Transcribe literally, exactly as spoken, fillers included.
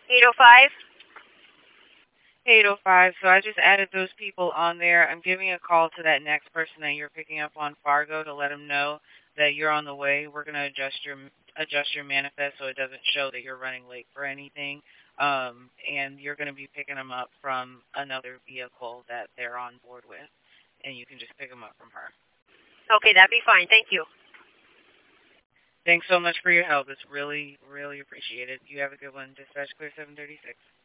eight oh five? eight oh five. So I just added those people on there. I'm giving a call to that next person that you're picking up on Fargo to let them know that you're on the way. We're going to adjust your adjust your manifest so it doesn't show that you're running late for anything. Um, and you're going to be picking them up from another vehicle that they're on board with, and you can just pick them up from her. Okay, that'd be fine. Thank you. Thanks so much for your help. It's really, really appreciated. You have a good one. Dispatch Clear seven thirty-six.